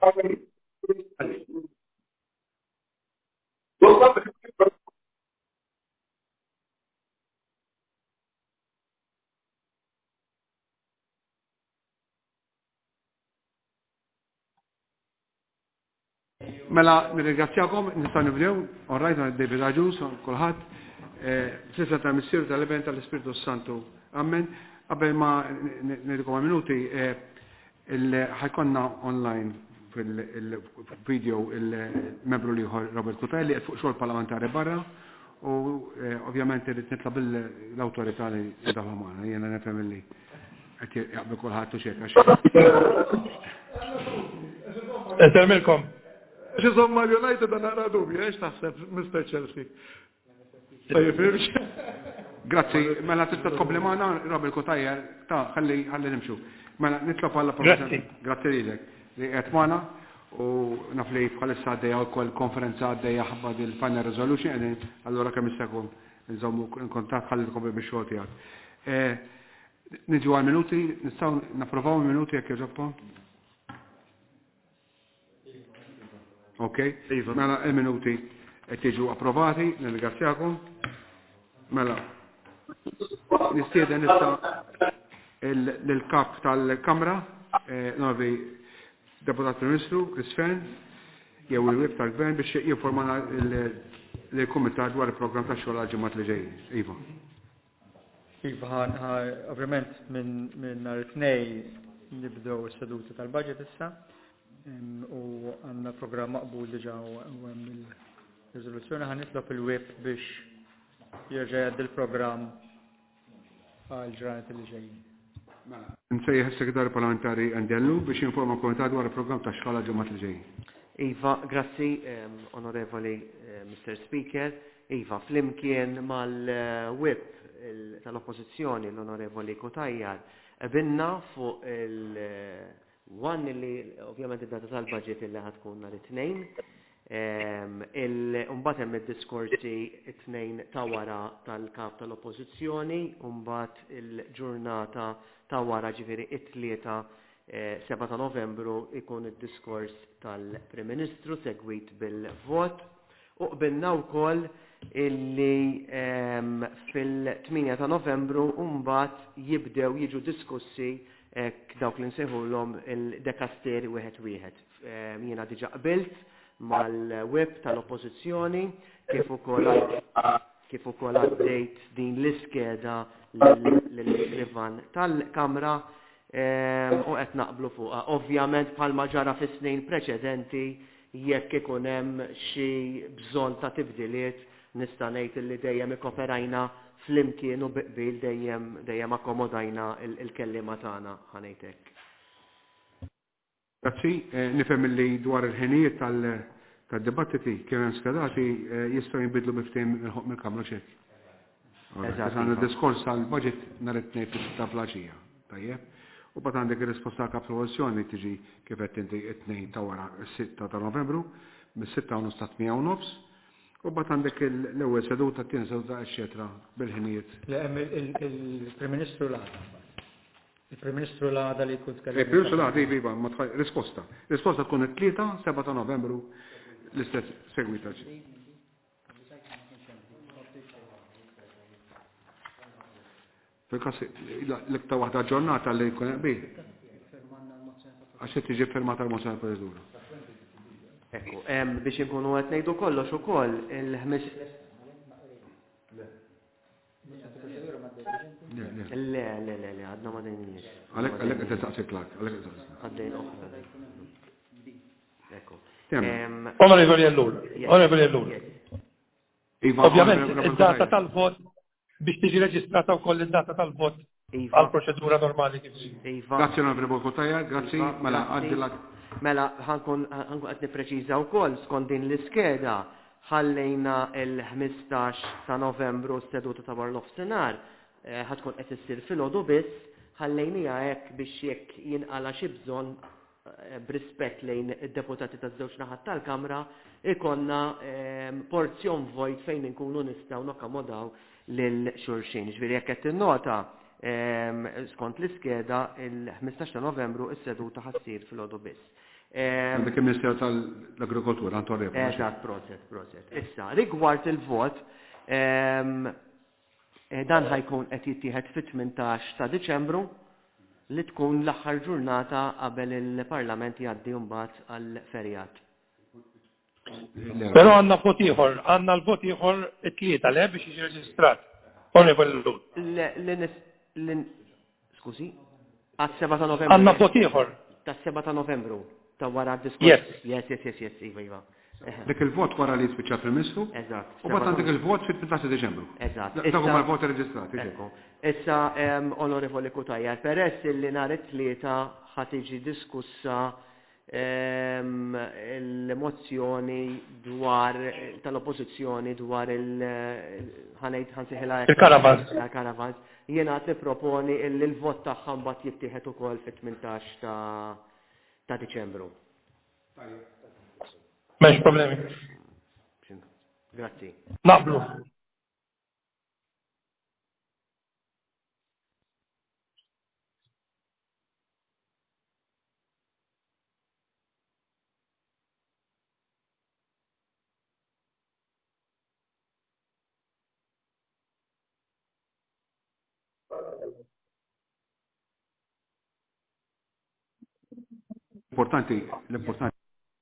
Mela, nirringrazzjakom, nistgħu nibdew, orrajt għal David Aġus, kulħadd, sissa ta' missieru tal-event tal-Ispiritu Santu. Amen. Qabel ma nirrikom minuti, ħajkonna online fil-video il-membru liħor Robert Kutaj li fuq xogħol parlamentari barra u ovvjament irrid nitla bil-awtorità li daħlu magħna, jiena nefhem li qed jaqbel kulħadd u xejn għax. Etermilkom. Xizom mal United għanna għana dubja, eċ taħseb Mr. Chelsea. Grazzi, mela tista tkompli magħna Robert Kutajja, ta' ħalli nimxu. Mela nitlob għall approvazzjoni. Grazzi lilek li qed magħna u naf li bħalissa għaddejja wkoll konferenza għaddejja ħabba il-final resolution qegħdin allura kemm jista' jkun nżommu kontatt ħalli tkompli bix-xogħol tiegħek. Niġu għal minuti, nistgħu napprovaw minuti jekk jogħġobkom? Ok, mela il-minuti tiġu approvati, nirringrazzjakom. Mela, nistieden issa l-kap tal-Kamra, novi Deputat Ministru, Chris Fenn, jew il-wib tal-Gvern biex jinformana l-Kumitat dwar il-programm ta' xogħol għal-ġimgħat li ġejjin. Iva. Iva, ovvjament minn nhar it-tnejn nibdew is-seduti tal-budget issa. U għanna programm maqbul diġa u għem il-rezoluzzjoni għan nitlob il-web biex jirġa jgħaddi il-programm għal-ġranet li ġejjin. Nsejjaħ il-Segretarju Parlamentari Andellu biex jinforma komitat dwar il-programm ta' xogħol ġimgħat li ġejjin. Iva, grazzi, onorevoli Mr. Speaker. Iva, flimkien mal-web tal-Oppożizzjoni l-onorevoli Kutajjar binna fuq One li ovvjament id-data tal-budget illi ħatkun nhar it-tnejn. Imbagħad hemm id-diskorsi it-tnejn ta' wara tal-kap tal-Oppożizzjoni, u mbagħad il-ġurnata ta' wara ġifieri it-tlieta 7 ta' Novembru ikun id-diskors tal-Prim Ministru segwit bil-vot. U qbilna wkoll illi fil-8 ta' Novembru mbagħad jibdew jiġu diskussi dawk li nsejħulhom il-dekasteri wieħed. Jiena diġà qabilt mal-web tal-Oppożizzjoni kif ukoll għaddejt din l-iskeda lill-Ivan tal-Kamra u qed naqblu fuqha. Ovvjament bħalma ġara fis-snin preċedenti jekk ikun hemm xi bżonn ta' tibdiliet nista' ngħid li dejjem ikkoperajna flimkien u biqbil dejjem akkomodajna il-kellima tagħna ħanejtek. Grazzi, nifhem li dwar il-ħinijiet tad-dibattiti kien hemm skedati jistgħu jinbidlu biftehim mill-Kamra ċek. Għandna diskors tal-budget nhar it-tnejn fis-6 flaxija. Tajjeb. U bad għandek ir-risposta tal-approvazzjoni tiġi kif qed inti t-tnejn ta' wara s-6 ta' Novembru mis-6 u nofs ta' 8 u nofs. U bat għandek l-ewwel seduta, t-tieni seduta, eċċetera, bil-ħinijiet. Il-Prim Ministru l-għada. Il-Prim Ministru l-għada li jkun tkellem. Il-Prim Ministru l-għada iva, ma tħaj risposta. Risposta tkun it-tlieta 7 ta' Novembru l-istess segwita. Fil-każ l-iktar waħda ġurnata li jkun qbil. Għax tiġi firmata l-mozzjoni tal-Presidura. Ekku, biex inkunu qed ngħidu kollox ukoll il-ħmis. Le, għadna ma dejniex. Għalhekk qed taqsi klak, għalhekk qed taqsi. Għaddejn oħra. Ekku. Onorevoli Allura. Ovvjament, id-data tal-vot biex tiġi reġistrata wkoll id-data tal-vot għal-proċedura normali kif. Grazzi onorevoli Kutajja, grazzi, mela għaddilak. Mela ħankun qed nippreċiża wkoll skont din l-iskeda ħallejna il-15 ta' Novembru s-seduta ta' war nofsinhar ħadkun qed issir filgħodu biss ħallejniha hekk biex jekk jinqala xi bżonn b'rispett lejn id-deputati taż-żewġ naħat tal-Kamra ikonna porzjon vojt fejn inkunu nistgħu nakkomodaw lil xulxin. Ġifieri jekk qed tinnota skont l-iskeda il-15 ta' Novembru is-seduta ħassir filgħodu biss. Dik il-Ministeru tal-Agrikoltura, Anton Repo. Eżatt, proċet. Issa, rigward il-vot, dan ħajkun qed jittieħed fit-18 ta' Diċembru li tkun l-aħħar ġurnata qabel il-Parlament jgħaddi mbagħad għall-ferjat. Però għandna vot ieħor, għandna l-vot ieħor it-tlieta le biex jiġi reġistrat. Onorevoli Lul. Skużi? Għas-7 ta' Novembru. Għandna vot ieħor. Tas-7 ta' Novembru ta' wara d-diskors. Yes, iva. Dik il-vot wara li spiċċa permessu. Eżatt. U bat għandek il-vot fit-15 Deċembru. Eżatt. Dak huma l-voti reġistrati. Issa, Onorevoli Kutajjar, peress li nhar it-tlieta ħadd tiġi diskussa l-mozzjoni dwar tal-oppożizzjoni dwar il-Caravans. Jiena qed nipproponi li l-vot tagħha mbagħad jittieħed ukoll fit-18 ta' Diċembru. M'hemmx problemi. Grazzi. Naqblu. L-importanti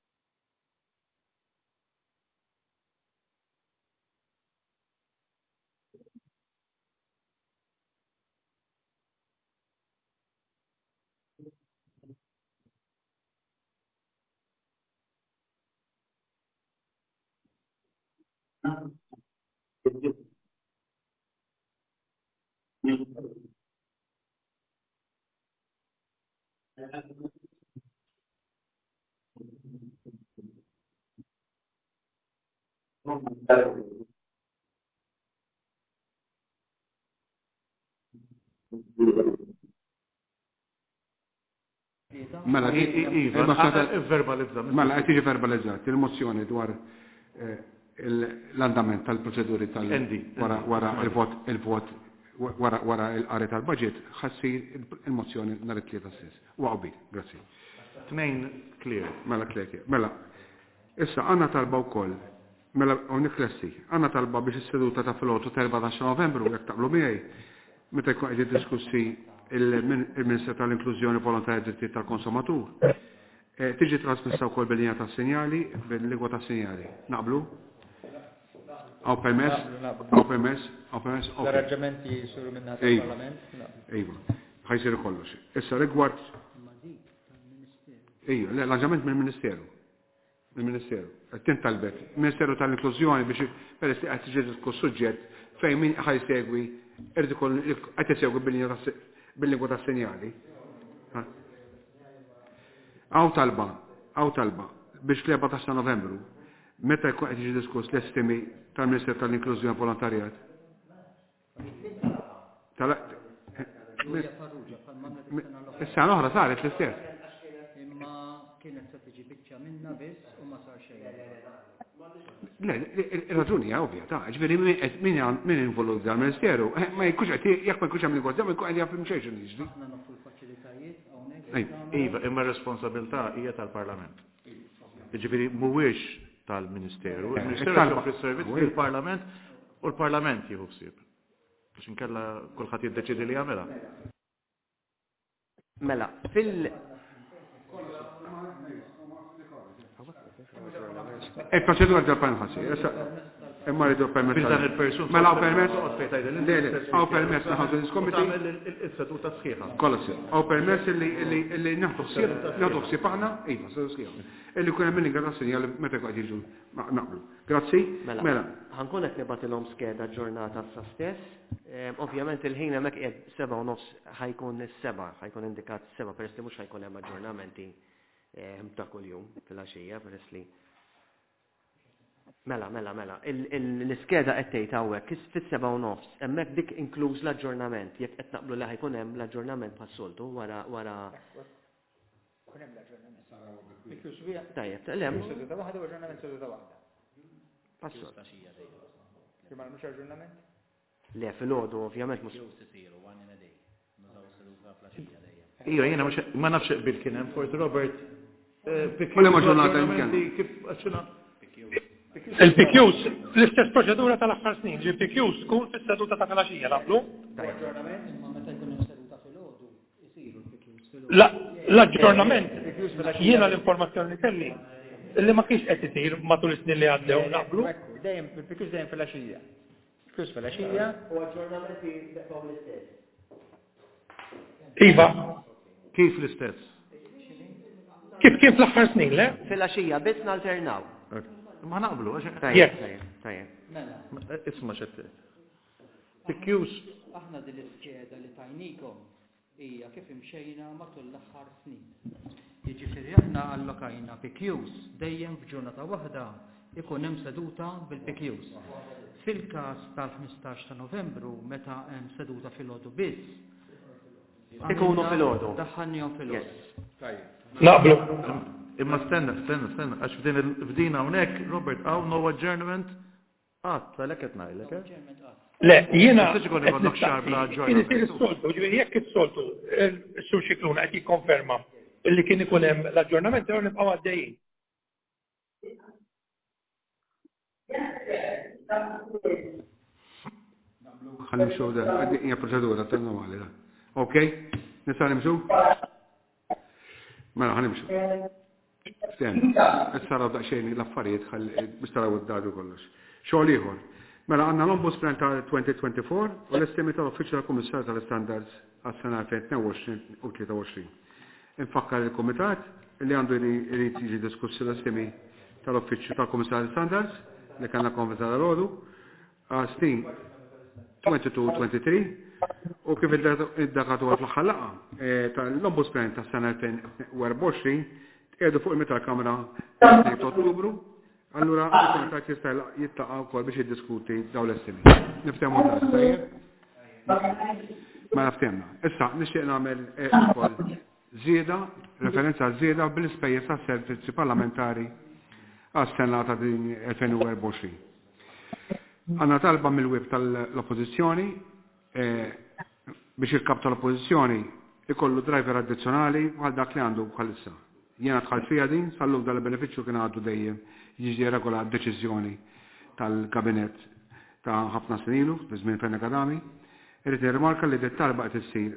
Mela, qed tiġi verbalizzat il-mozzjoni dwar l-andament tal-proċeduri wara il-vot wara l-qari tal-budget ħassir il-mozzjoni nhar it-tlieta stess. Waqbi, grazzi. Tnejn clear. Mela, issa għandna talba wkoll, mela hawnhekk klassi, għandna talba biex is-seduta ta' filgħodu ta' 14 Novembru jekk taqblu miegħi, meta jkun qed jiddiskussi il-Ministru tal-Inklużjoni Volontarja Drittijiet tal-Konsumatur. Tiġi trasmessa wkoll bil-linja ta' sinjali, bil-lingwa ta' sinjali. Naqblu? Għaw permess. L-arranġamenti jisuru minna tal-Parlament? Ejwa, ħajsir kollox. Issa rigward. Ejwa, l-arranġament mill-Ministeru. Il-Ministeru. Tint talbet. Ministeru tal-Inklużjoni biex peress li qed tiġi diskuss suġġett fejn min ħajsegwi qed isegwi bil-lingwa ta' sinjali. Għaw talba biex l-14 Novembru meta jkun qed jiġi diskuss l-estimi tal-Ministeru tal-Inklużjoni Volontarjat. Issa l-oħra saret l-istess. Imma kienet se tiġi biċċa minna biss u ma sar xejn. Le, il-raġuni hija ovvja, ta' ġifieri min involut dal-Ministeru, ma jkunx jekk ma jkunx hemm negozja, ma jkun qed jaf xejn jiġri. Aħna noffu l-faċilitajiet hawnhekk. Iva, imma r-responsabilità hija tal-Parlament. Ġifieri mhuwiex tal-Ministeru. Il-Ministeru joffri s-servizz lill-Parlament u l-Parlament jieħu ħsieb. Biex inkella kulħadd jiddeċidi li jagħmilha. Mela, Il-proċedura tal-panħassi, imma rridu permess. Bil-dan il-persun. Mela għaw permess naħadu diskomiti. Il-seduta sħiħa. Kolossi, għaw permess li naħdu ħsieb aħna, iva, sedu sħiħa. Illi kuna minni għadha sinjali meta għad jiġu naqblu. Grazzi. Mela. Ħankun qed nibatilhom skeda ġurnata sa stess. Ovvjament il-ħin hemmhekk qiegħed 7:30 ħajkun is-7, ħajkun indikat 7 peress li mhux ħajkun hemm aġġornamenti ta' kuljum fil-għaxija peress li. Mela. L-iskeda qed tgħid hawnhekk fis-7:30 hemmhekk dik inkluż l-aġġornament jekk qed naqblu li ħajkun hemm l-aġġornament bħas-soltu wara. Kun hemm l-aġġornament. Inkluż wieħ. Tajjeb, hemm. Seduta waħda u aġġornament seduta waħda. Passoltu. Imma mhux aġġornament? Le, fil-ħodu ovvjament mhux. Iva, jiena ma nafx bil kien hemm Fort Robert Kulli ma ġurnata jmkien. Il-PQs, l-istess proċedura tal-aħħar snin, il-PQs tkun fis-seduta ta' filgħaxija naqblu? L-aġġornament, jiena l-informazzjoni li kelli, li ma kienx qed isir matul is-snin li għaddew naqblu. Dejjem il-PQs dejjem filgħaxija. PQs filgħaxija. U aġġornamenti b'hom l-istess. Iva. Kif l-istess? Kif fl-aħħar snin, le? Filgħaxija biss nalternaw. Ma naqblu, għax. Tajjeb. Isma' xed. PQs. Aħna din l-iskeda li tajnikom hija kif imxejna matul l-aħħar snin. Jiġifieri aħna allokajna PQs dejjem f'ġurnata waħda ikun hemm seduta bil-PQs. Fil-każ tal-15 ta' Novembru meta hemm seduta fil-għodu biss. Ikunu fil-għodu. Daħħalnihom fil-għodu. Naqblu. Imma stenna, għax f'dina hawnhekk, Robert, hawn no adjournment. Tal-hekk qed ngħidlek, Le, jiena kien isir is-soltu, ġifieri jekk is-soltu is-sur Xikluna qed jikkonferma li kien ikun hemm l-aġġornament jew nibqgħu għaddejjin. Ħalli nimxu hija proċedura tan-normali da. Okej? Nista' nimxu? Mela ħanimxu. Sten, issa raw daqsxejn l-affarijiet biex taraw id-dadu kollox. Xogħol ieħor. Mela għandna l-Ombudsman ta' 2024 u l-istimi tal-Uffiċċju tal-Kummissarju tal-Standards għas-sena 2022 u 2023. Infakkar il-Kumitat li għandu jrid jiġi diskussi l-istimi tal-Uffiċċju tal-Kummissarju tal-Standards li kellna konvenzjoni l-għodu snin 22-23 u kif id-dakatu fl-aħħar laqgħa tal-Ombudsman tas-sena 2024 qiegħdu fuq il-meta kamra 2 Ottubru. Allura, il-Komitat jista' jitlaqa' wkoll biex jiddiskuti dawn l-estimi. Niftehmu tajjeb? Ma naftemna. Issa nixtieq nagħmel ukoll żieda, referenza żieda bil-ispejjeż tas-servizzi parlamentari għas-sena ta' din 2024. Għandna talba mill-web tal-Oppożizzjoni biex il-kap tal-Oppożizzjoni ikollu driver addizzjonali għal dak li għandu bħalissa. Jiena tħall fija din, sallum dal-benefiċċju kien għaddu dejjem jiġi regola deċiżjoni tal-Kabinett ta' ħafna snilu, fi żmien Penna Kadami. Irid nirrimarka li dit-talba qed issir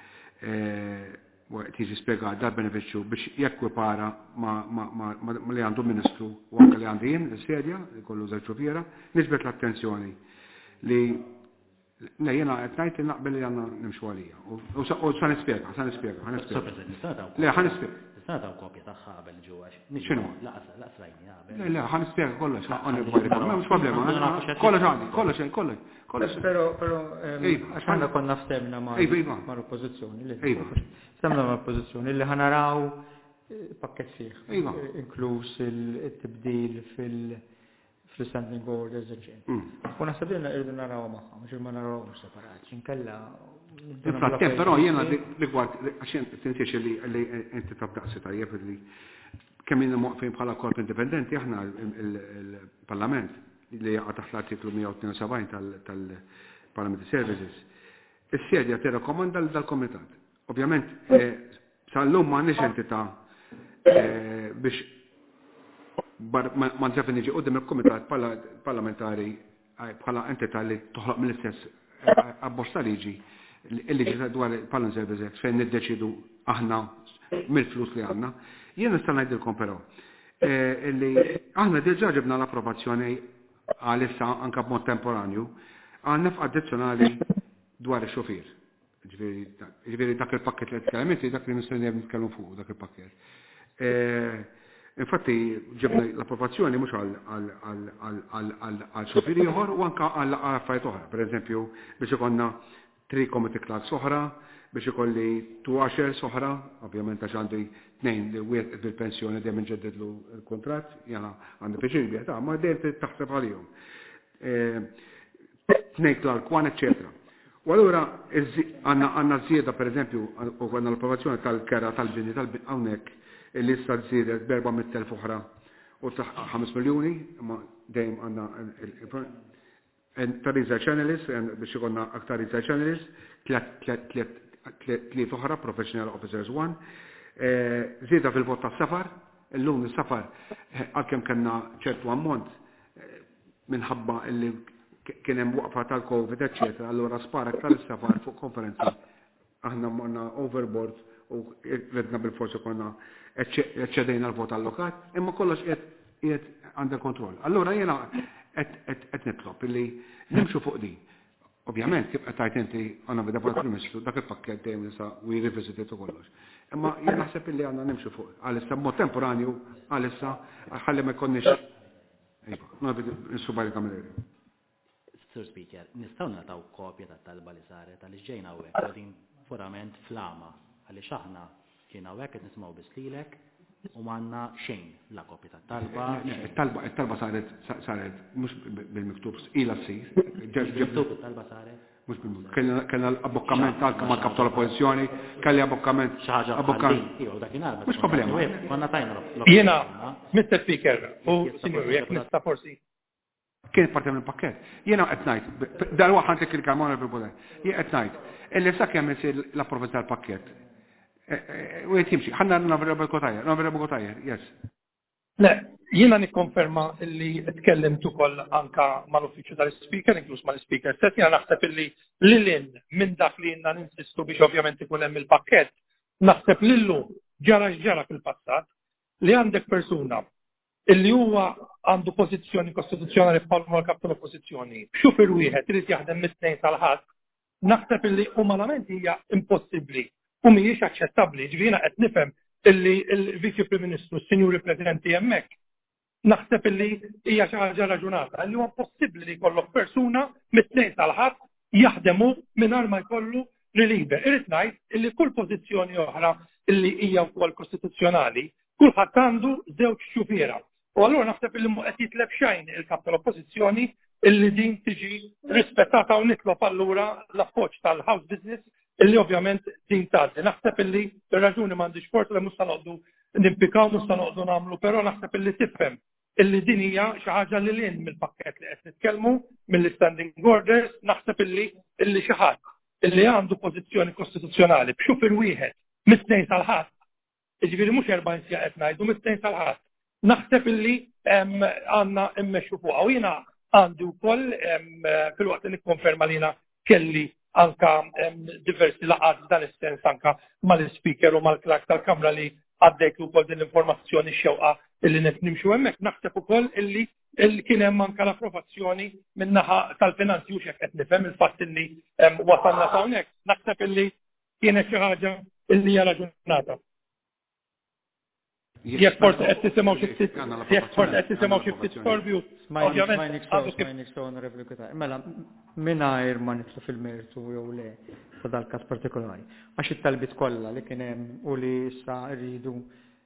tiġi spjegat dal-benefiċċju biex jekwipara ma li għandu Ministru u anke li għandi jien is-sedja li kollu żewġ xufiera, nisbet l-attenzjoni li jiena qed ngħid li naqbel li għandna nimxu għalija. U sa nispjega. Le, ħanispjega. Nata kopja tagħha qabel ġewwax. X'inhu? Laqas rajni qabel. Le, ħanispjega kollox, mhux problema, kollox. Però għax aħna konna ftemna mal-oppożizzjoni li ħanaraw pakket fih. Inkluż il-tibdil fil-standing orders, eċċetera. U naħseb li irridu naraw magħha, mhux ma narawhom separati. Inkella Infrattemp, però jiena rigward għaxin tinsiex li inti tabdaqsi tajjeb li kemm jiena moqfin bħala korp indipendenti aħna il-Parlament li jaqa' taħt l-artiklu 172 tal-Parliamentary Services. Is-sedja tirrakkomanda dal-Komitat. Ovvjament sal-lum m'għandniex entità biex ma nżaf niġi qudiem il-Kumitat parlamentari bħala entità li toħloq mill-istess abbozza liġi il-liġi dwar il-Parliament Services fejn niddeċidu aħna mill-flus li għandna. Jien nista' ngħidilkom però li aħna diġà ġibna l-approvazzjoni għalissa anke b'mod temporanju għal nefq addizzjonali dwar ix-xufier. Ġifieri dak il-pakket li tkellem inti dak li nistgħu nitkellmu fuq dak il-pakket. Infatti ġibna l-approvazzjoni mhux għal xufier ieħor u anke għal affarijiet oħra. Pereżempju biex ikollna 3 committee clerks oħra, biex ikolli 2 ushers oħra, ovvjament għax għandi 2 li wieħed bil-pensjoni dejjem inġeddidlu l-kuntratt, jana għandi peċin bieta, ma dejjem taħseb għalihom. 2 clerk, 1, eccetera. U allura għandna żieda pereżempju u għandna l-approvazzjoni tal-kera tal-bini hawnhekk li issa żiedet b'400,000 oħra u 5 miljuni, ma dejjem għandna ta' research analyst, biex ikonna aktar research analyst, 3 oħra, professional officers 1, żieda fil-vot tas-safar, Illum is-safar għalkemm kellna ċertu ammont minħabba illi kien hemm waqfa tal-Covid, eċċetera, allura spara aktar is-safar fuq konferenzi aħna morna overboard u redna bil-forsi konna eċċedejna l-vot allokat, imma kollox qiegħed under control. Allura jiena qed nitlob illi nimxu fuq din. Ovvjament, kif qed tgħid inti għandna bida bħal Prim-Ministru dak il-pakkett dejjem nisa we revisited u kollox. Imma jien naħseb illi għandna nimxu fuq għalissa mod temporanju għalissa ħalli ma jkollniex. Ejba, nsubar il-kamereri. Sir Speaker, nistgħu nagħtaw kopja tat-talba li saret għaliex ġejna hawnhekk qegħdin purament flama għaliex aħna kien hawnhekk qed nisimgħu biss lilek u m'għandna xejn la kopja tat-talba. Il-talba saret mhux bil-miktub ilha ssir. Miktub it-talba saret? Mhux bil-miktub. Kellna l-abbokkament mal-kap tal-oppożizzjoni, kelli abbokkament. Xi ħaġa bħal mhux problema. Konna tajna Jiena, Mr. Speaker, u Sinjur, jekk nista' forsi. Kien parti mill pakket. Jiena qed ngħid, dar waħd il-kamona bil-poder. Jien qed ngħid, illi sakemm isir l-approvazzjoni tal-pakkett. U qed jimxi, ħanna Onorevoli Gotajer, yes. Le, jiena nikkonferma illi tkellimt ukoll anka mal-uffiċċju tal-Speaker, inkluż mal-Speaker stess, jiena naħseb illi lilin minn dak li jiena ninsistu biex ovvjament ikun hemm il-pakkett, naħseb lillu ġara fil-passat li għandek persuna illi huwa għandu pożizzjoni kostituzzjonali bħal kap tal-oppożizzjoni, xufir wieħed irid jaħdem mit-tnejn tal-ħadd, naħseb illi umanament hija impossibbli u mhijiex aċċettabbli. Ġifieri qed nifhem illi l-Viċi Prim Ministru, s-Sinjuri Presidenti hemmhekk, naħseb illi hija xi ħaġa raġunata, illi huwa possibbli li jkollok persuna mit-tnejn tal-ħadd jaħdemu mingħajr ma jkollu relieve. Irid ngħid illi kull pożizzjoni oħra illi hija wkoll kostituzzjonali, kulħadd għandu żewġ xufiera. U allura naħseb illi qed jitleb xejn il-kap tal-oppożizzjoni illi din tiġi rispettata u nitlob allura l-appoġġ tal-House Business illi ovvjament din tgħaddi. Naħseb illi ir-raġuni m'għandix forsi li mhux se noqogħdu nimpikaw mhux se noqogħdu nagħmlu, però naħseb illi tifhem illi din hija xi ħaġa li lin mill-pakkett li qed nitkellmu mill-standing orders, naħseb illi xi ħadd illi għandu pożizzjoni kostituzzjonali b'xufir wieħed mit-tnejn tal-ħadd, jiġifieri mhux 40 sija qed ngħidu mit-tnejn tal-ħadd. Naħseb illi għandna immexxu fuqha u jiena għandi wkoll filwaqt li nikkonferma li jiena kelli anka diversi laqgħat f'dan is-sens anka mal-Speaker u mal-Klark tal-Kamra li għaddejt ukoll din l-informazzjoni xewqa illi nimxu hemmhekk. Naħseb ukoll illi kien hemm anke l-approvazzjoni min-naħa tal-finanzi u x'hekk qed nifhem il-fatt illi wasalna hawnhekk. Naħseb illi kienet xi ħaġa illi hija raġunata. Jekk forsi qed tisimgħu xi ftit storbju, ovvjament Onorevoli Gotajer. Mela mingħajr ma nitlu fil-mertu jew le ta' dal-każ partikolari. Għax it-talbit kollha li kien hemm u li issa rridu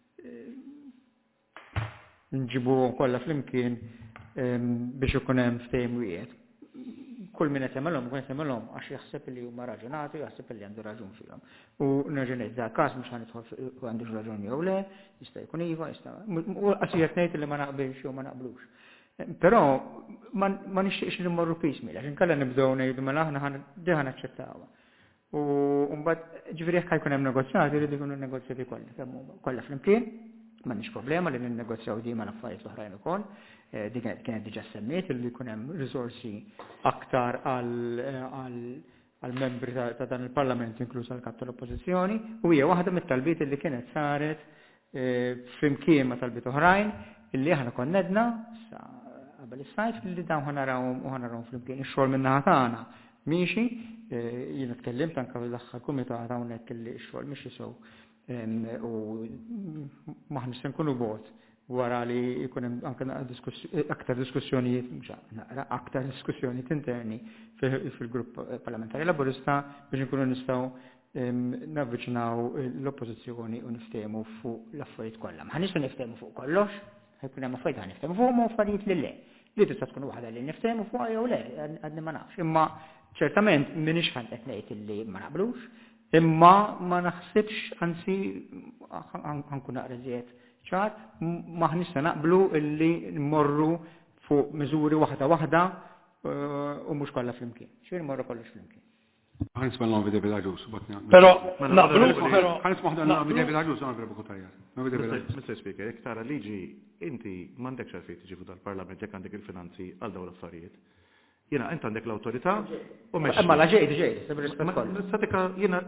nġibu kollha flimkien biex ikun hemm ftehim wieħed. Kull min qed jagħmelhom ikun qed jagħmelhom għax jaħseb li huma raġunati u jaħseb li għandu raġun fihom. U nerġa' ngħid dak każ mhux ħanidħol għandux raġun jew le, jista' jkun iva, jista' u qasir ngħid li ma naqbilx jew ma naqblux. Però ma nixtieqx li mmorru piecemeal għax inkella nibdew ngħidu mela aħna naċċettawha. U mbagħad ġifieri jekk jkun hemm negozjati jridu jkunu negozjati kollha flimkien, m'għandniex problema li ninnegozjaw dima l-affarijiet l-oħrajn ukoll. Di kienet diġà semmiet li jkun hemm risorsi aktar għal membri ta' dan il-Parlament inkluż għal kap tal-Oppożizzjoni u hija waħda mit-talbiet li kienet saret flimkien ma' talbiet oħrajn illi aħna konnedna sa qabel is-sajf li dawn ħanarawhom flimkien ix-xogħol min-naħa tagħna miexi, jiena tkellimt anke fil-aħħar kumitat hawnhekk illi x-xogħol mixi sew u maħniex se nkunu vot wara li jkun hemm anke aktar diskussjonijiet aktar diskussjonijiet interni fil-grupp parlamentari laburista biex nkunu nistgħu navviċinaw l-oppożizzjoni u niftehmu fuq l-affarijiet kollha. Ma ħanix niftehmu fuq kollox, ħajkun hemm affarijiet ħan niftehmu fuq ma affarijiet li le. Li tista' tkun waħda li niftehmu fuqha jew le, għadni ma nafx. Imma ċertament m'iniex ħan qed ngħid illi ma naqblux, imma ma naħsibx anzi ħankun naqra żied ċar, maħnis se naqblu illi mmorru fuq miżuri waħda u mhux kollha flimkien. X'fien morru kollox flimkien. Għan isma' l-nomi David Aġus, batna. Pero, naqblu, pero. Għan isma' l-nomi David Aġus, għan Rebu Kutajjar. Mr. Speaker, jek tara liġi, inti mandek xarfejt tiġi dal-Parlament jek għandek il-finanzi għal dawn l-affarijiet. Jena, int għandek l-autorità u meċ. Ma la ġejt, Satika, jena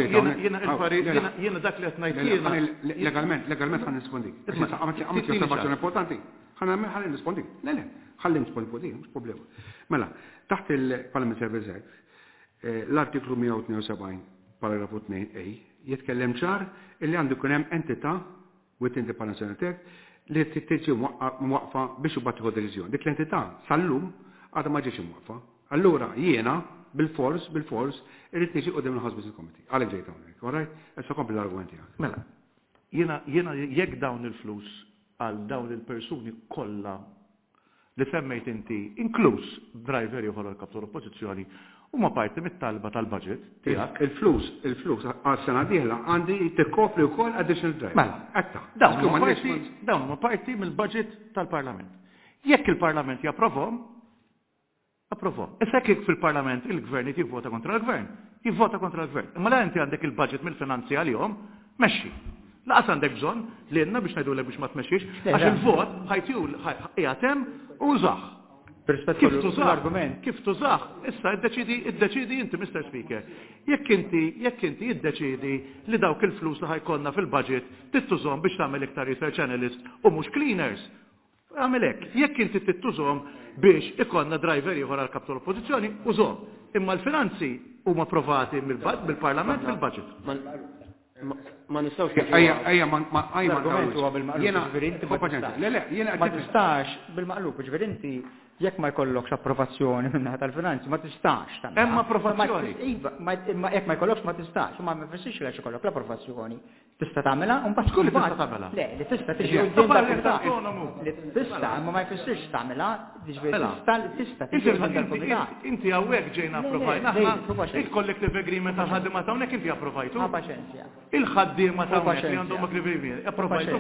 dak li għatnajt Legalment għan nispondi. Għamet osservazzjoni importanti. Għan nispondi. Le, għalli nispondi, mux problema. Mela, taħt il-Parliamentary Reserve, l-artiklu 172, paragrafu 2a, jitkellem ċar illi għandu kunem entità within the Parliamentary Reserve li t-tiġi mwaqfa biex u battiħu deċiżjoni. Dik l-entità sal-lum għadha ma ġiex mwaqfa. Allura jiena bil-fors irrid niġi qudiem il-House Business Committee. Għalhekk ġejt hawnhekk, alright? Issa kompli l-argumenti għak. Mela, jiena jekk dawn il-flus għal dawn il-persuni kollha li semmejt inti, inkluż driver ieħor għal-kaptur oppożizzjoni, huma parti mit-talba tal-budget tiegħek. Il-flus għas-sena dieħla għandi tikkopri wkoll additional driver. Mela, dawn huma parti mill-budget tal-Parlament. Jekk il-Parlament japprovhom, approvhom. Issa jekk fil-Parlament il-Gvern jivvota kontra l-Gvern, jivvota kontra l-Gvern. Imma la inti għandek il-budget mill-finanzi għalihom, mexxi. Laqas għandek bżonn li jenna biex ngħidulek biex ma tmexxix, għax il-vot ħajtem u użaħ. Kif tużaħ, issa iddeċidi inti, Mr. Speaker. Jekk inti iddeċidi li dawk il-flus li ħajkonna fil-budget tittużhom biex tagħmel iktar research analyst u mhux cleaners. Għamel hekk, jekk inti tittużhom biex ikonna driver ieħor għal kaptur oppożizzjoni, użhom. Imma l-finanzi huma approvati mill-Parlament fil-budget. Ma nistawx Ejja, ma tistax bil-maqlub, ġifieri inti jekk ma jkollokx approvazzjoni minnaħa tal-finanzi ma tistax tagħmel. Hemm approvazzjoni. Imma jekk ma jkollokx ma tistax, ma jfissirx li ikollok l-approvazzjoni. Tista' tagħmilha u mbagħad tkun tista' tagħmilha. Le, li tista' tiġi tista' imma ma jfissirx tagħmilha, tista' tiġi inti hawnhekk ġejna approvajna aħna il-collective agreement tal-ħaddiema ta' hawnhekk inti approvajtu. Il-ħaddiema ta' hawnhekk li għandhom agreement approvajtu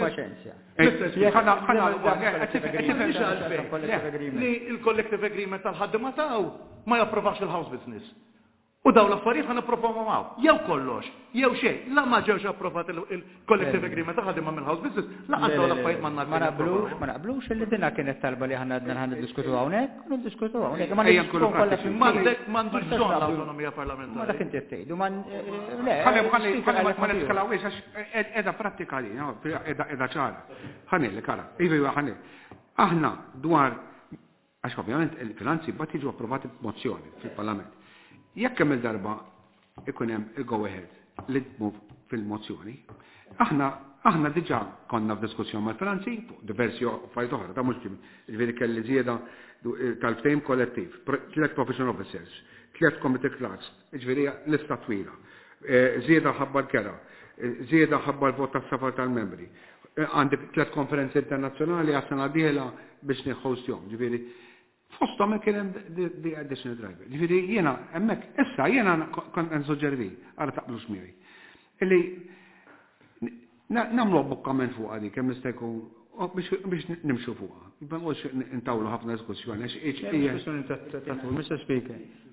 li il-collective agreement tal-ħaddiema ta'w ma japprovax il-house business. U daw l-affarijiet ħana approvaw maw. Jew kollox, jew xejn, la ma ġewx approvat il-collective agreement tal-ħaddiema mill-house business, la għaddew l-affarijiet ma naqblux illi dinha kienet talba li ħana niddiskutu hawnhekk, niddiskutu hawnhekk. M'għandux bżonn l-awtonomija parlamentari. Ma dak inti tgħidu, ma niskalawiex għax qiegħda prattikali, qiegħda ċara. Ħanilli kara, ħanilli. Aħna dwar, għax ovvjament il-finanzi bat jiġu approvati b'mozzjoni fil-Parlament. Jekk hemm il-darba ikun hemm il-go-ahead li tmur fil-mozzjoni, aħna diġà konna f'diskussjoni mal-finanzi fuq diversi affarijiet oħra, ta' mhux ġifieri kelli żieda tal-ftehim kollettiv, 3 professional officers, 3 committee clerks, ġifieri lista twila, żieda ħabba l-kera, żieda ħabba l-vot tas-safar tal-membri. Għandek 3 konferenzi internazzjonali għas-sena dieħla biex neħħostjom, ġifieri fosthom kien hemm the additional driver. Ġifieri jiena hemmhekk issa jiena kont nsuġġeri ara taqblux miegħi. Illi nagħmlu bukkament fuq dik kemm jista' jkun biex nimxu fuqha. Ma nqgħodx intawlu ħafna diskussjoni għax hija diskussjoni ta' Mr. Speaker.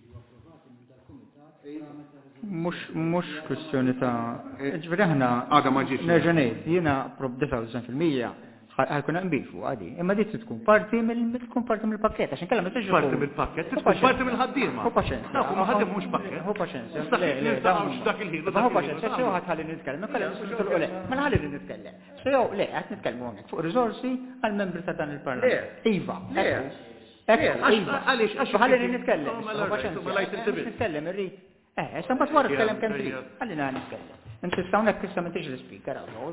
Mux kwestjoni ta' ġveri aħna nerġa' ngħid jiena prob 99% ħajkun nbifu għadi. Imma dik tkun parti mill-pakket għax inkella ma tiġi parti mill-pakket, tkun parti mill-ħaddiema. Hu paċenzja. Dak huma ħaddiem mhux pakket. Hu paċenzja. dak il-ħin. Hu paċenzja xew ħalli nitkellem, inkella nistilqu le. Ma ħalli nitkellem. Xew le qed nitkellmu hawnhekk fuq riżorsi għall-membri ta' dan il-Parlament. Iva. Għaliex ħalli nitkellem. Hu paċenzja. Nitkellem irrid. Sambat wara tkellem kemm trid. Ħallina nitkellem. Inti stawnek issa ma tiġi l-speaker għaw.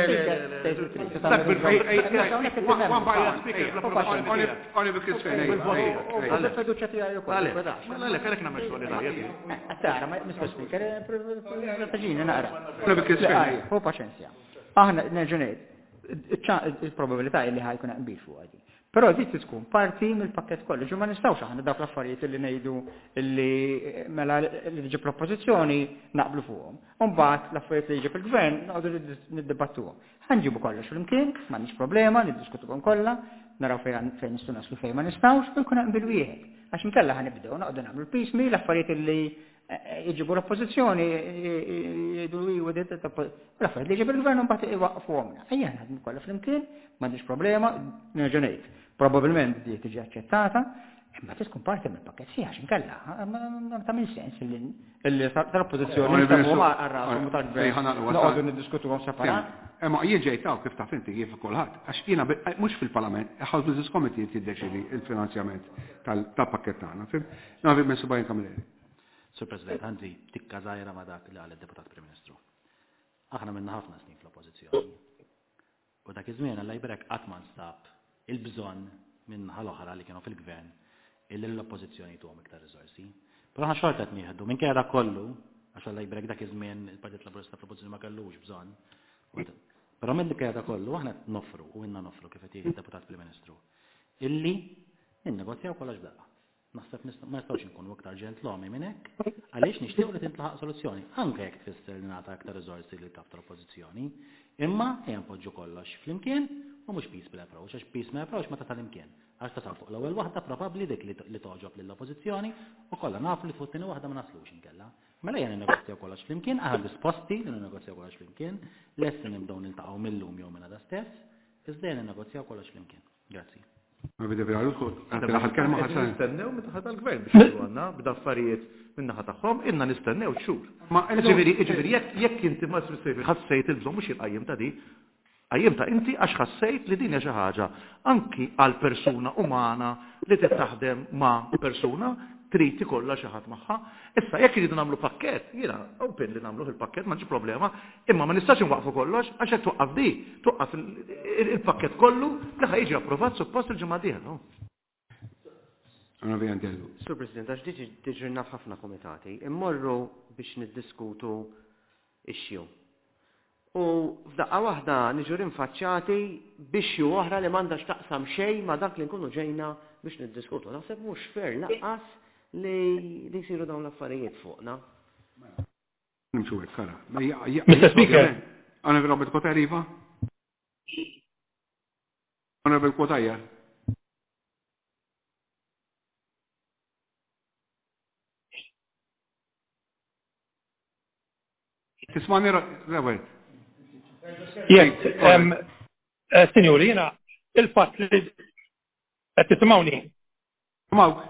Aħna nerġunet, il-probabilità li ħajkun qbil fuq għadi. Però dik tkun parti mill-pakket kollu, ġu ma nistgħux aħna dawk l-affarijiet li ngħidu li mela li tiġi propożizzjoni naqblu fuqhom. U mbagħad l-affarijiet li jiġi fil-gvern nqogħdu niddibattuhom. Ħanġibu kollox flimkien, m'għandniex problema, niddiskutuhom kollha, naraw fejn nistgħu naslu fejn ma nistgħux u jkun qbil wieħed. Għax inkella ħanibdew noqogħdu nagħmlu piecemeal l-affarijiet li jġibu l-oppożizzjoni jgħidu l-affarijiet li jġibu l-gvern mbagħad iwaqfuhomna. Ejja naħdmu kollha flimkien, m'għandix problema, nerġa' ngħid. Probabbilment di tiġi aċċettata, imma tkun parti mill-pakket sieħ għax inkella ma tagħmel sens li tal-oppożizzjoni nistgħu għarrashom tal-gvern noqogħdu niddiskutuhom separat. Ma jien ġejtaw kif taf inti kif kulħadd, għax jiena mhux fil-Parlament, House Business Committee jiddeċidi il-finanzjament tal-pakket tagħna. Navi minn subajn kamilleri. Sur President, għandi tikka żgħira ma' dak li għal deputat Prim Ministru. Aħna minna ħafna snin fl-oppożizzjoni. U dak iż-żmien Alla jberek qatt ma nstab il-bżonn minn ħal-oħra li kienu fil-gvern illi l-oppożizzjoni tuhom iktar riżorsi. Però aħna xorta qed nieħdu minn kera kollu għax Alla jberek dak iż-żmien il-Partit Laburista fl-oppożizzjoni ma kellux bżonn. Però minn kera kollu aħna noffru u inna noffru kif qed il-deputat Prim Ministru illi innegozjaw kollox daqqa. Naħseb ma nistgħux inkunu aktar ġentlomi minn hekk, għaliex nixtiequ li tintlaħaq soluzzjoni. Anke jekk tfisser li nagħta aktar riżorsi lil kap tal-oppożizzjoni, imma ejja npoġġu kollox flimkien u mhux peaceful approach, għax peaceful approach ma tasal imkien. Għax tasal fuq l-ewwel waħda probabbli dik li toġob lill-oppożizzjoni u kollha nafu li fuq tieni waħda ma naslux inkella. Mela jien innegozjaw kollox flimkien, aħna disposti li ninnegozjaw kollox flimkien, lesti nibdew niltaqgħu millum jew minn għada stess, iżda jien innegozjaw kollox flimkien. Grazzi. Ma bida vera l-kelma ħasan. Nistennew minn tal-gvern biex għandna b'daffarijiet minnaħa tagħhom, inna nistennew xhur. Ma ġifieri jekk inti ma ħassejt il-bżonn mhux il-qajjem ta' di, qajjem ta' inti għax ħassejt li din hija xi ħaġa anki għal persuna umana li tittaħdem ma' persuna trid ikollha xi ħadd magħha. Issa jekk iridu nagħmlu pakkett, jiena open li nagħmluh il-pakkett m'għandx problema, imma ma nistax inwaqfu kollox għax qed toqqaf di, toqqaf il-pakkett kollu li ħa jiġi approvat suppost il-ġimgħa dieħla. Sur President, għax diġirna f'ħafna komitati, immorru biex niddiskutu ixxu. U f'daqqa waħda niġu rinfaċċati biex ju oħra li m'għandax taqsam xejn ma' dak li nkunu ġejna biex niddiskutu. Naħseb mhux fair laqqas li jsiru dawn l-affarijiet fuqna. Nimxu hekk kara. Mr. Speaker. Honorable Robert Kotariva. Honorable Kotajja. Tismani Robert. Signori, jena il-fat li qed tisimgħuni. Mawk.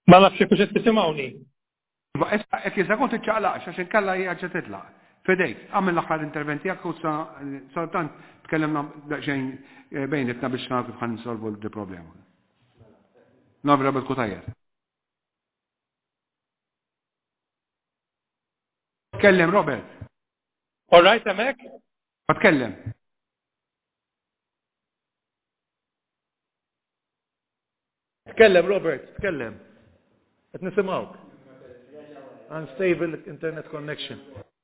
Ma nafx jekk qed tisimgħuni. Ek jisa kont iċċaqlaqx, għax inkella jgħadġa titlaq. Fedejk, għamil l-aħħar interventi għak u sa' tkellemna daqxejn bejnitna biex nagħtu kif ħan nsolvu l-problema. Nabra bil-kutajjer. Tkellem, Robert. All right, Emek? Ma tkellem. Tkellem, Robert, tkellem. Qed nisimgħuk. Unstable internet connection.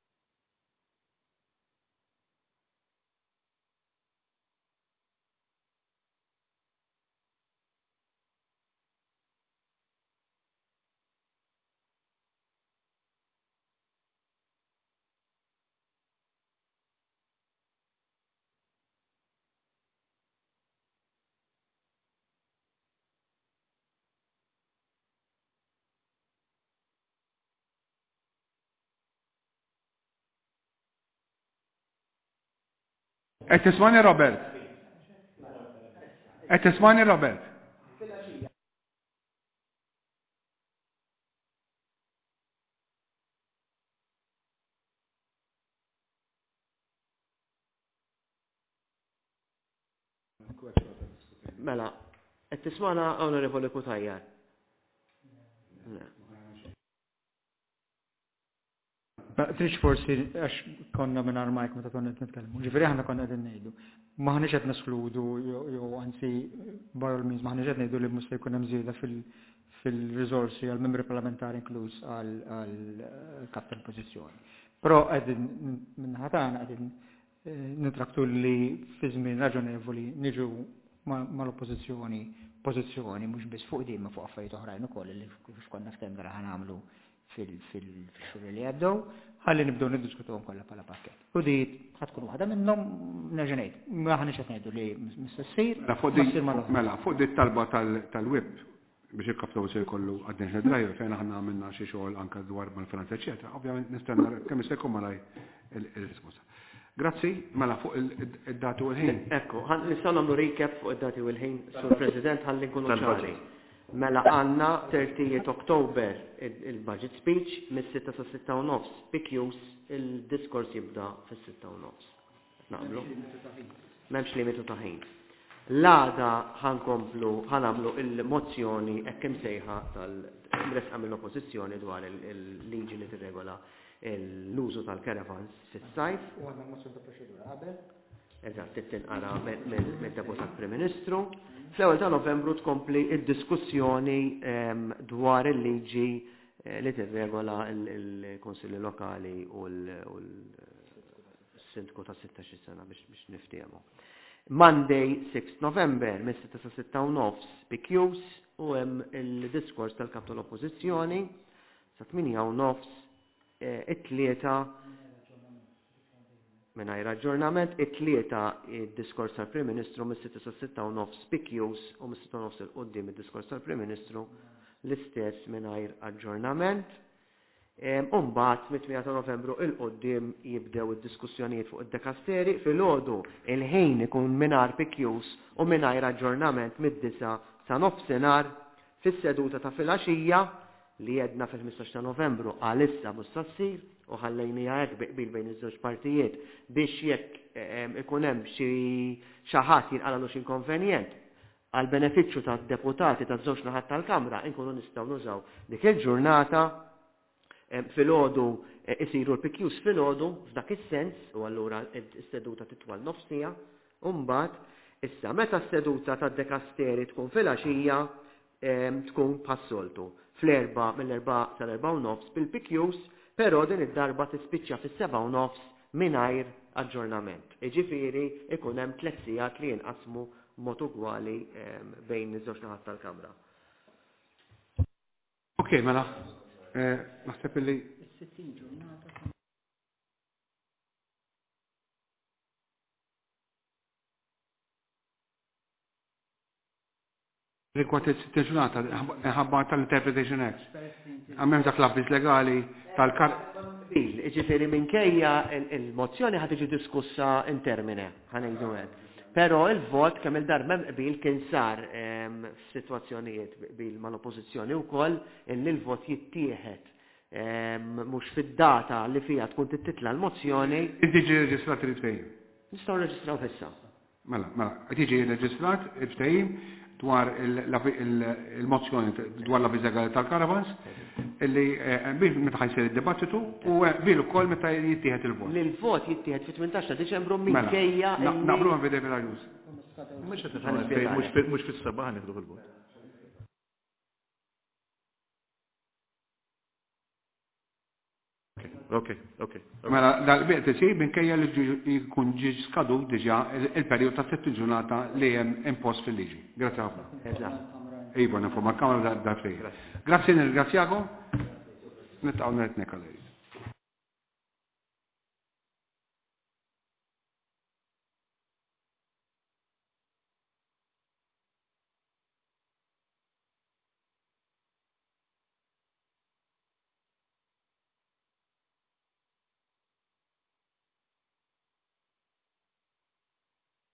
Tismani Robert? Tismani Robert? Mela, tismana Onorevoli Kutajjar. Trix forsi għax konna minn armajk meta konna nitkellmu. Ġifieri aħna konna qegħdin ngħidu. Maħniex qed neskludu jew anzi by all means maħniex qed ngħidu li mhux se jkun hemm żieda fil-riżorsi għall membri parlamentari inkluż għall kap tal-pożizzjoni. Però qegħdin minnaħa tagħna qegħdin nitraktu li fi żmien raġonevoli niġu mal-oppożizzjoni pożizzjoni mhux biss fuq din ma fuq affarijiet oħrajn ukoll li kif konna ftemra ħanagħmlu fil-xhur li għaddew, ħalli nibdew niddiskutuhom kollha bħala pakkett. U di ħadkun waħda minnhom nerġa' ngħid, ma ħaniex qed ngħidu li mistessir. Mela, fuq di talba tal-web biex il-kaptaw se jkollu għadnex driver fejn aħna għamilna xi xogħol anke dwar mal-finanza eċetera, ovvjament nistenna kemm se jkun malaj il-risposta. Grazzi, mela fuq id-dati u l-ħin. Ekku, nistgħu nagħmlu recap fuq id-dati u l-ħin, Sur President, ħalli nkunu ċari. Mela għanna 30 Oktober il-budget speech mis-6 sa 6 u nofs. PQs il-diskors jibda fis-6 u nofs. Naqblu? M'hemmx limitu ta' ħin. L-għada ħanamlu il-mozzjoni ekkem sejħa tal-resqa mill-oppożizzjoni dwar il-liġi li tirregola l-użu tal-caravans fis-sajf. U għandna mozzjoni ta' proċedura qabel. Eżatt, tinqara mill-Deputat Prim Ministru. Fl-ewwel ta' Novembru tkompli id-diskussjoni dwar il-liġi li tirregola l-Konsilli Lokali u l-Sindku ta' 16 sena biex niftiehmu. Monday 6 November mis-6 sa 6 u nofs PQs u hemm il-diskors tal-Kap tal-Oppożizzjoni sa 8 u nofs it-tlieta mingħajr aġġornament, it-tlieta id-diskors tal-Prim Ministru mis-6 sa 6 u nofs PQs u mis-6 u nofs il-qudiem id-diskors tal-Prim Ministru l-istess mingħajr aġġornament. Mbagħad mit-8 ta' Novembru il-qudiem jibdew id-diskussjonijiet fuq id-dekasteri filgħodu il-ħin ikun mingħajr PQs u mingħajr aġġornament mid-9 sa nofsinhar fis-seduta ta' filgħaxija li jedna fil-15 ta' Novembru għalissa mhux ssir u ħallejnija hekk biqbil bejn iż-żewġ partijiet biex jekk ikun hemm xi ħadd jinqalalu xi inkonvenjent għal benefiċċju tad-deputati taż-żewġ naħat tal-Kamra inkunu nistgħu nużaw dik il-ġurnata filgħodu isiru l-PQs filgħodu f'dak is-sens u allura s-seduta titwal nofsija u mbagħad issa meta s-seduta tad-dekasteri tkun filgħaxija tkun passoltu fl-4 mill-4 sal-4 u nofs bil-PQs, però din id-darba tispiċċa fis-7 u nofs mingħajr aġġornament. Jiġifieri ikun hemm 3 sigħat li jinqasmu b'mod ugwali bejn iż-żewġ naħat tal-Kamra. Okej, mela. Naħseb illi Rikwat il-60 ġurnata, ħabba tal-Interpretation Act. Għammem dak l-abbiż legali tal-kar. Ġifieri minkejja il-mozzjoni ħad tiġi diskussa in termine, ħanejdu hekk. Però il-vot kemm il-darba qbil kien sar f'sitwazzjonijiet qbil mal-oppożizzjoni wkoll illi l-vot jittieħed mhux fid-data li fiha tkun titla l-mozzjoni. Inti ġi reġistrat il-ftehim? Nistgħu reġistraw issa. Mela, qed jiġi reġistrat il-ftehim dwar il-mozzjoni dwar la viża tal-caravans illi bil meta ħajsir id-dibattitu u bil ukoll meta jittieħed il-vot. L-vot jittieħed fit-18 ta' Diċembru minkejja. Naqblu ma' bidej bil-għajus. Mhux fis-sabaħ nieħdu il-vot. Okay. Mela, dal-biet isir minkejja li jkun ġi skadu diġà il-perjod ta' 6 ġurnata li hemm impost fil-liġi. Grazzi ħafna. Iva, niforma l-Kamra da' fejn. Grazzi, nirgrazzjakom. Nittaqgħu nertnek għalej.